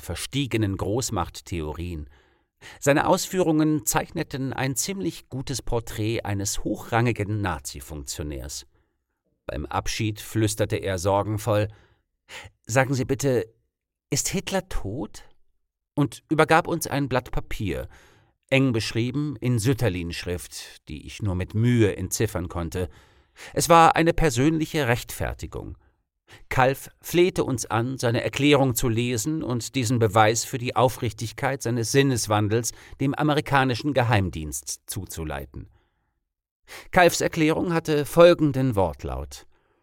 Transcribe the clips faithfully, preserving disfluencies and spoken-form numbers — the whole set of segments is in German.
verstiegenen Großmachttheorien. Seine Ausführungen zeichneten ein ziemlich gutes Porträt eines hochrangigen Nazi-Funktionärs. Beim Abschied flüsterte er sorgenvoll: »Sagen Sie bitte, ist Hitler tot?« und übergab uns ein Blatt Papier, eng beschrieben in Sütterlin-Schrift, die ich nur mit Mühe entziffern konnte. Es war eine persönliche Rechtfertigung. Kalf flehte uns an, seine Erklärung zu lesen und diesen Beweis für die Aufrichtigkeit seines Sinneswandels dem amerikanischen Geheimdienst zuzuleiten. Kalfs Erklärung hatte folgenden Wortlaut: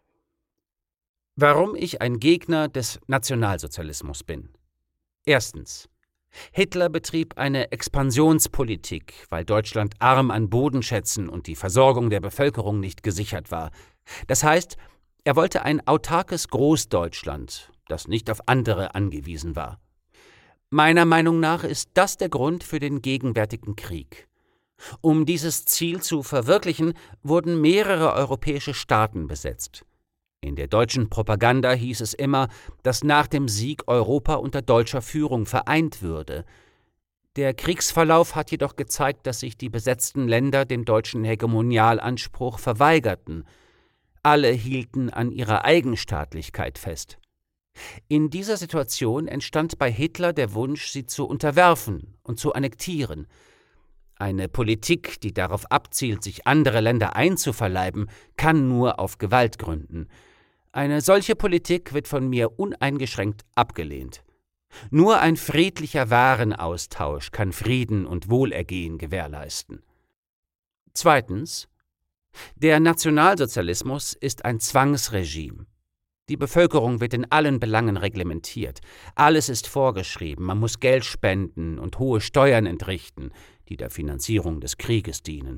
Warum ich ein Gegner des Nationalsozialismus bin. Erstens. Hitler betrieb eine Expansionspolitik, weil Deutschland arm an Bodenschätzen und die Versorgung der Bevölkerung nicht gesichert war. Das heißt, er wollte ein autarkes Großdeutschland, das nicht auf andere angewiesen war. Meiner Meinung nach ist das der Grund für den gegenwärtigen Krieg. Um dieses Ziel zu verwirklichen, wurden mehrere europäische Staaten besetzt. In der deutschen Propaganda hieß es immer, dass nach dem Sieg Europa unter deutscher Führung vereint würde. Der Kriegsverlauf hat jedoch gezeigt, dass sich die besetzten Länder dem deutschen Hegemonialanspruch verweigerten. Alle hielten an ihrer Eigenstaatlichkeit fest. In dieser Situation entstand bei Hitler der Wunsch, sie zu unterwerfen und zu annektieren. Eine Politik, die darauf abzielt, sich andere Länder einzuverleiben, kann nur auf Gewalt gründen. Eine solche Politik wird von mir uneingeschränkt abgelehnt. Nur ein friedlicher Warenaustausch kann Frieden und Wohlergehen gewährleisten. Zweitens. Der Nationalsozialismus ist ein Zwangsregime. Die Bevölkerung wird in allen Belangen reglementiert. Alles ist vorgeschrieben, man muss Geld spenden und hohe Steuern entrichten, die der Finanzierung des Krieges dienen.